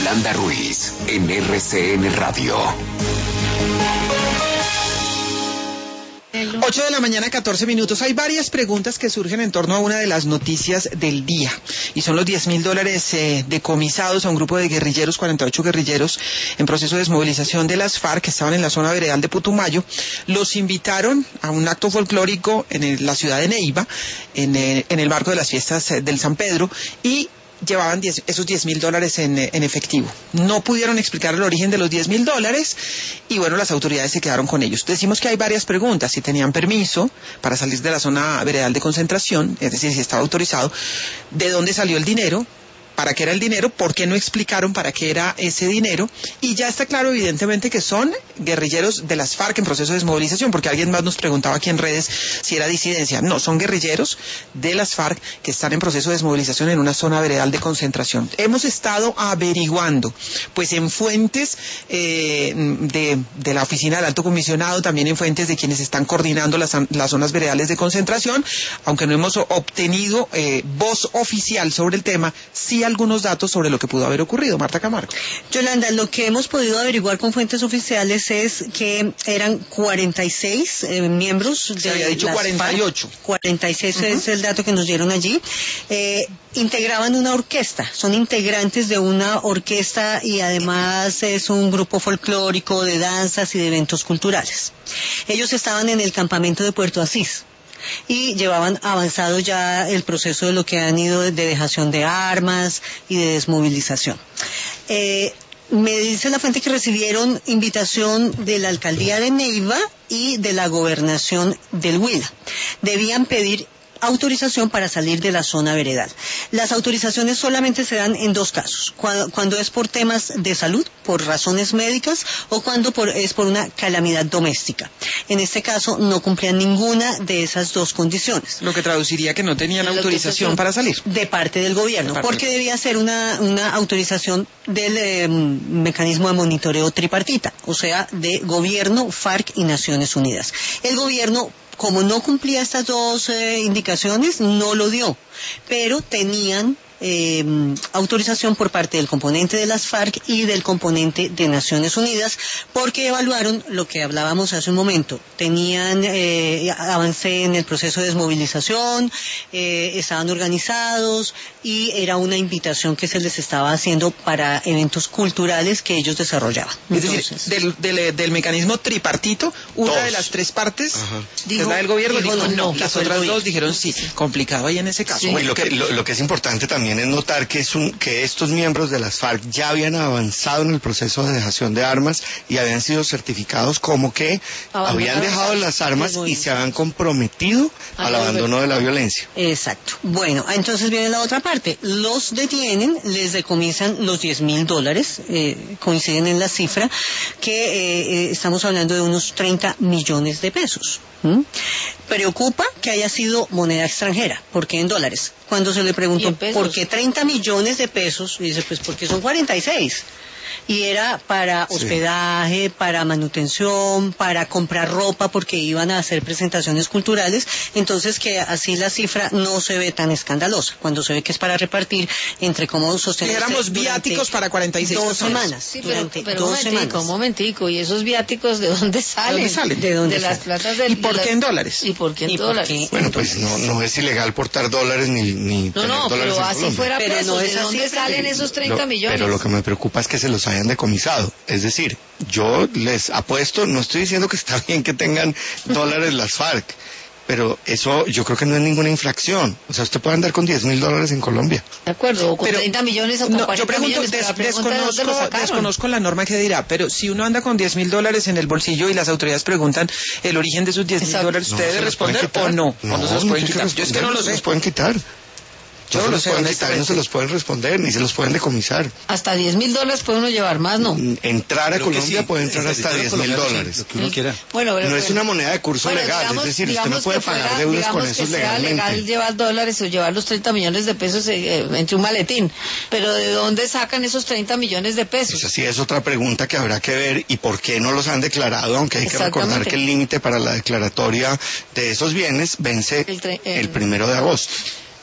Yolanda Ruiz, en RCN Radio. 8 de la mañana, 14 minutos. Hay varias preguntas que surgen en torno a una de las noticias del día, y son los $10.000 decomisados a un grupo de guerrilleros, 48 guerrilleros en proceso de desmovilización de las FARC, que estaban en la zona veredal de Putumayo. Los invitaron a un acto folclórico en la ciudad de Neiva, en el marco de las fiestas del San Pedro, y llevaban esos $10.000 en efectivo. No pudieron explicar el origen de los $10.000 y bueno, las autoridades se quedaron con ellos. Decimos que hay varias preguntas: si tenían permiso para salir de la zona veredal de concentración, es decir, si estaba autorizado, de dónde salió el dinero, para qué era el dinero, por qué no explicaron para qué era ese dinero, y ya está claro evidentemente que son guerrilleros de las FARC en proceso de desmovilización, porque alguien más nos preguntaba aquí en redes si era disidencia. No, son guerrilleros de las FARC que están en proceso de desmovilización en una zona veredal de concentración. Hemos estado averiguando, pues en fuentes de la oficina del Alto Comisionado, también en fuentes de quienes están coordinando las zonas veredales de concentración, aunque no hemos obtenido voz oficial sobre el tema, sí algunos datos sobre lo que pudo haber ocurrido. Marta Camargo. Yolanda, lo que hemos podido averiguar con fuentes oficiales es que eran 46 miembros de... Se había dicho 48. 46 es el dato que nos dieron allí. Integraban una orquesta, son integrantes de una orquesta y además es un grupo folclórico de danzas y de eventos culturales. Ellos estaban en el campamento de Puerto Asís y llevaban avanzado ya el proceso de lo que han ido de dejación de armas y de desmovilización. Me dice la fuente que recibieron invitación de la alcaldía de Neiva y de la gobernación del Huila. Debían pedir autorización para salir de la zona veredal. Las autorizaciones solamente se dan en dos casos: cuando es por temas de salud, por razones médicas, o cuando es por una calamidad doméstica. En este caso no cumplían ninguna de esas dos condiciones. Lo que traduciría que no tenían autorización para salir. De parte del gobierno, porque debía ser una autorización del mecanismo de monitoreo tripartita, o sea, de gobierno, FARC y Naciones Unidas. El gobierno, como no cumplía estas dos indicaciones, no lo dio, pero tenían autorización por parte del componente de las FARC y del componente de Naciones Unidas, porque evaluaron lo que hablábamos hace un momento. Tenían avance en el proceso de desmovilización, estaban organizados y era una invitación que se les estaba haciendo para eventos culturales que ellos desarrollaban. Entonces, es decir, del mecanismo tripartito, una de las tres partes, dijo, la del gobierno, dijo no, las otras dos dijeron sí. Complicado ahí en ese caso. Sí. Bueno, lo que es importante también es notar que estos miembros de las FARC ya habían avanzado en el proceso de dejación de armas y habían sido certificados como que habían dejado las armas y se habían comprometido al abandono de la violencia. Exacto. Bueno, entonces viene la otra parte. Los detienen, les decomisan los $10.000, coinciden en la cifra, que estamos hablando de unos 30 millones de pesos. Preocupa que haya sido moneda extranjera, porque en dólares. Cuando se le preguntó por qué 30 millones de pesos, dice pues porque son 46. Y era para hospedaje, para manutención, para comprar ropa, porque iban a hacer presentaciones culturales. Entonces que así la cifra no se ve tan escandalosa, cuando se ve que es para repartir entre cómo sostener. Éramos viáticos para 46 2 semanas. Sí, pero un momentico, ¿y esos viáticos de dónde salen? ¿De las plazas del... ¿Y por qué en dólares? ¿Y por qué en dólares? Bueno, pues no es ilegal portar dólares ni tener dólares pero así fuera preso, ¿de dónde salen esos 30 millones? Pero lo que me preocupa es que se los hayan decomisado. Es decir, yo les apuesto, no estoy diciendo que está bien que tengan dólares las FARC, pero eso yo creo que no es ninguna infracción. O sea, usted puede andar con $10.000 en Colombia. De acuerdo, o con 30 millones o con 40 yo pregunto, millones. Desconozco la norma que dirá, pero si uno anda con $10.000 en el bolsillo y las autoridades preguntan el origen de sus $10.000, ¿usted debe responder o no? No, no se los pueden quitar. Yo es que no lo sé. Los pueden quitar. No se los pueden quitar, no se los pueden responder, ni se los pueden decomisar. Hasta $10.000 puede uno llevar más, ¿no? Entrar a Colombia puede entrar hasta $10.000. Que uno quiera. Bueno, no es una moneda de curso legal, es decir, usted no puede pagar deudas con esos legalmente. Legal llevar dólares o llevar los 30 millones de pesos entre un maletín, pero ¿de dónde sacan esos 30 millones de pesos? Pues así es otra pregunta que habrá que ver, y por qué no los han declarado, aunque hay que recordar que el límite para la declaratoria de esos bienes vence el 1 de agosto.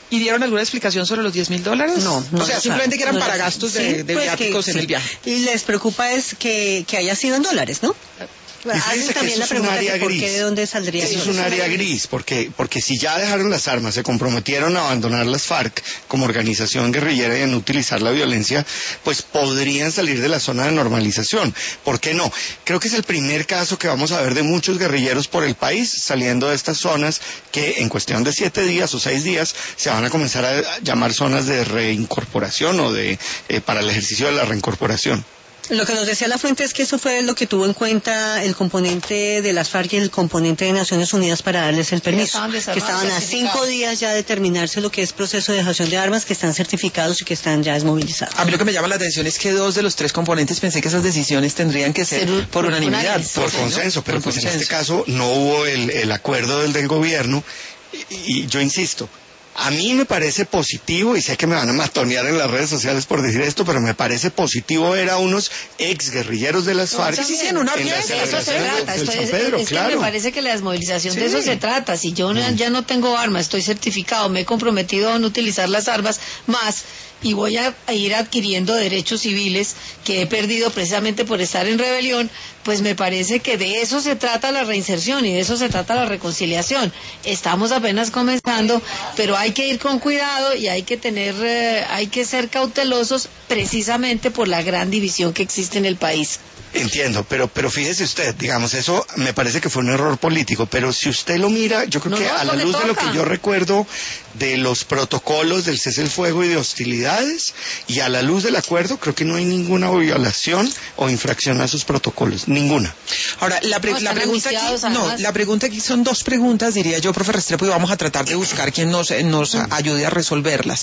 ¿Y dieron alguna explicación sobre los $10.000? No. O sea, simplemente que eran para gastos de pues viáticos en el viaje. Y les preocupa es que haya sido en dólares, ¿no? Hacen también la pregunta de por qué, de dónde saldría. Eso es un área gris, porque si ya dejaron las armas, se comprometieron a abandonar las FARC como organización guerrillera y a no utilizar la violencia, pues podrían salir de la zona de normalización. ¿Por qué no? Creo que es el primer caso que vamos a ver de muchos guerrilleros por el país saliendo de estas zonas que en cuestión de 7 días o 6 días se van a comenzar a llamar zonas de reincorporación o para el ejercicio de la reincorporación. Lo que nos decía la fuente es que eso fue lo que tuvo en cuenta el componente de las FARC y el componente de Naciones Unidas para darles el permiso, que estaban a 5 días ya de terminarse lo que es proceso de dejación de armas, que están certificados y que están ya desmovilizados. A mí lo que me llama la atención es que 2 de los 3 componentes pensé que esas decisiones tendrían que ser por unanimidad. Por consenso, pero pues en este caso no hubo el acuerdo del gobierno y yo insisto, a mí me parece positivo, y sé que me van a matonear en las redes sociales por decir esto, pero me parece positivo ver a unos ex guerrilleros de las FARC en una fiesta. De eso se trata. Es que me parece que la desmovilización de eso se trata. Si yo ya no tengo armas, estoy certificado, me he comprometido a no utilizar las armas más, y voy a ir adquiriendo derechos civiles que he perdido precisamente por estar en rebelión, pues me parece que de eso se trata la reinserción y de eso se trata la reconciliación. Estamos apenas comenzando, pero hay que ir con cuidado y hay que ser cautelosos precisamente por la gran división que existe en el país. Entiendo, pero fíjese usted, digamos, eso me parece que fue un error político, pero si usted lo mira, yo creo que a la luz de lo que yo recuerdo de los protocolos del cese el fuego y de hostilidades, y a la luz del acuerdo, creo que no hay ninguna violación o infracción a esos protocolos, ninguna. Ahora, la pregunta aquí son 2 preguntas, diría yo, profe Restrepo, y vamos a tratar de buscar quien nos ayude a resolverlas.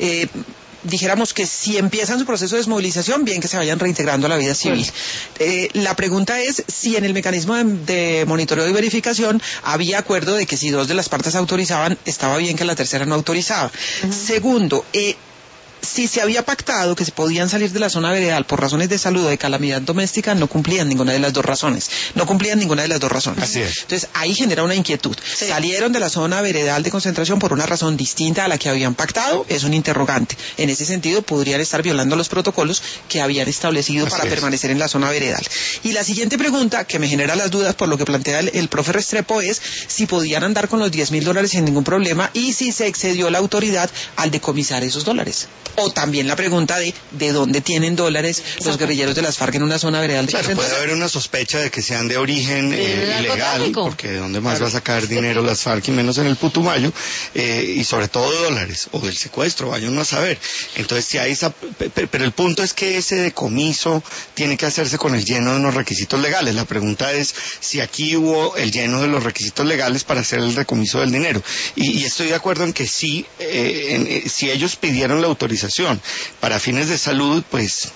Dijéramos que si empiezan su proceso de desmovilización, bien que se vayan reintegrando a la vida civil. La pregunta es si en el mecanismo de monitoreo y verificación había acuerdo de que si 2 de las partes autorizaban, estaba bien que la tercera no autorizaba. Segundo, si se había pactado que se podían salir de la zona veredal por razones de salud o de calamidad doméstica, no cumplían ninguna de las dos razones. Así es. Entonces, ahí genera una inquietud. Sí. Salieron de la zona veredal de concentración por una razón distinta a la que habían pactado, es un interrogante. En ese sentido, podrían estar violando los protocolos que habían establecido para permanecer en la zona veredal. Y la siguiente pregunta, que me genera las dudas por lo que plantea el profe Restrepo, es si podían andar con los $10.000 sin ningún problema y si se excedió la autoridad al decomisar esos dólares. O también la pregunta de dónde tienen dólares los guerrilleros de las FARC en una zona veredal de concentración. Puede haber una sospecha de que sean de origen ilegal, porque ¿de dónde más va a sacar dinero las FARC y menos en el Putumayo? Y sobre todo de dólares, o del secuestro, vayan a saber. Entonces, si hay pero el punto es que ese decomiso tiene que hacerse con el lleno de los requisitos legales. La pregunta es si aquí hubo el lleno de los requisitos legales para hacer el decomiso del dinero. Y estoy de acuerdo en que sí, si ellos pidieron la autorización para fines de salud, pues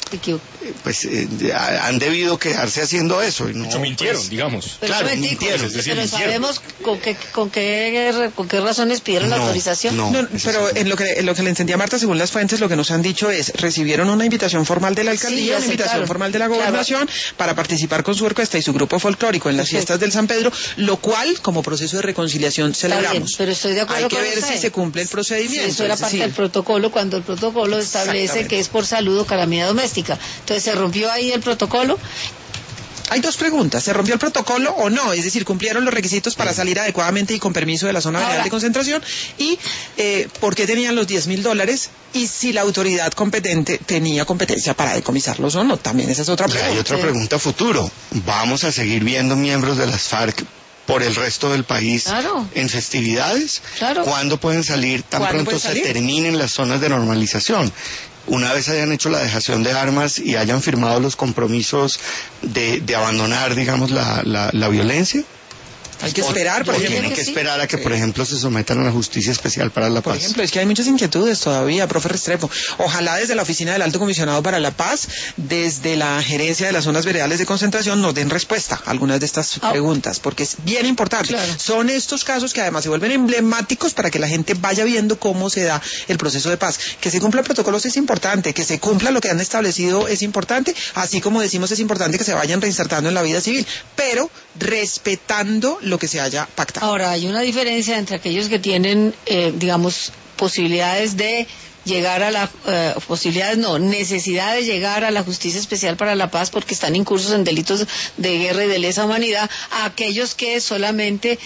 han debido quedarse haciendo eso. Y no, de hecho, mintieron, digamos. Pero claro, mintieron. Es decir, pero sabemos con qué razones pidieron la autorización. No, pero en lo que le entendí a Marta, según las fuentes, lo que nos han dicho es, recibieron una invitación formal de la alcaldía, una invitación formal de la gobernación para participar con su orquesta y su grupo folclórico en las fiestas del San Pedro, lo cual, como proceso de reconciliación, celebramos. Bien, pero estoy de acuerdo. Hay que ver si se cumple el procedimiento. Sí, eso era parte del protocolo, cuando el protocolo establece que es por salud o calamidad doméstica. Entonces, ¿se rompió ahí el protocolo? Hay 2 preguntas. ¿Se rompió el protocolo o no? Es decir, ¿cumplieron los requisitos para salir adecuadamente y con permiso de la zona veredal de concentración? ¿Y por qué tenían los $10.000? Y si la autoridad competente tenía competencia para decomisarlos o no. También esa es otra pregunta. Hay otra pregunta a futuro. ¿Vamos a seguir viendo miembros de las FARC por el resto del país en festividades? Claro. ¿Cuándo pueden salir? Tan pronto se terminen las zonas de normalización. Una vez hayan hecho la dejación de armas y hayan firmado los compromisos de abandonar, digamos, la violencia. Hay que esperar, por ejemplo. Tienen que esperar a que, por ejemplo, se sometan a la Justicia Especial para la Paz. Por ejemplo, es que hay muchas inquietudes todavía, profe Restrepo. Ojalá desde la Oficina del Alto Comisionado para la Paz, desde la gerencia de las zonas veredales de concentración, nos den respuesta a algunas de estas preguntas, porque es bien importante. Claro. Son estos casos que además se vuelven emblemáticos para que la gente vaya viendo cómo se da el proceso de paz. Que se cumplan protocolos es importante, que se cumpla lo que han establecido es importante, así como decimos es importante que se vayan reinsertando en la vida civil, pero respetando lo que se haya pactado. Ahora, hay una diferencia entre aquellos que tienen, digamos, posibilidades de llegar a la necesidad de llegar a la Justicia Especial para la Paz porque están incursos en delitos de guerra y de lesa humanidad, a aquellos que solamente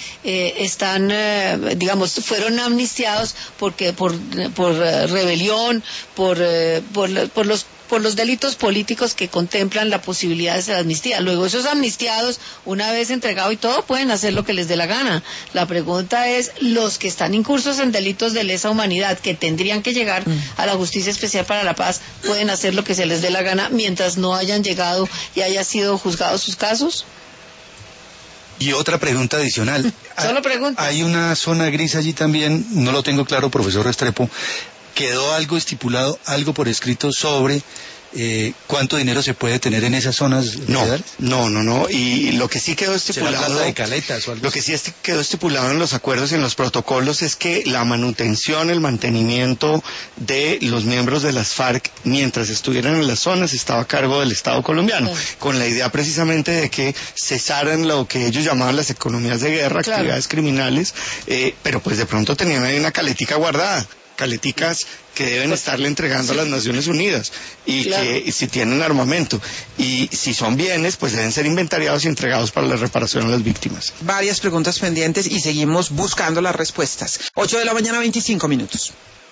fueron amnistiados porque por rebelión, por los delitos políticos que contemplan la posibilidad de amnistía. Luego esos amnistiados, una vez entregado y todo, pueden hacer lo que les dé la gana. La pregunta es, los que están incursos en delitos de lesa humanidad, que tendrían que llegar a la Justicia Especial para la Paz, ¿pueden hacer lo que se les dé la gana mientras no hayan llegado y haya sido juzgados sus casos? Y otra pregunta adicional. Solo pregunta. Hay una zona gris allí también, no lo tengo claro, profesor Restrepo. ¿Quedó algo estipulado, algo por escrito sobre cuánto dinero se puede tener en esas zonas? No. Y lo que sí quedó estipulado, ¿será plata de caletas o algo? Lo que sí quedó estipulado en los acuerdos y en los protocolos es que la manutención, el mantenimiento de los miembros de las FARC mientras estuvieran en las zonas estaba a cargo del Estado colombiano, con la idea precisamente de que cesaran lo que ellos llamaban las economías de guerra, actividades criminales, pero pues de pronto tenían ahí una caletica guardada. Caleticas que deben estarle entregando a las Naciones Unidas y que si tienen armamento y si son bienes pues deben ser inventariados y entregados para la reparación a las víctimas. Varias preguntas pendientes y seguimos buscando las respuestas. 8 de la mañana, 25 minutos.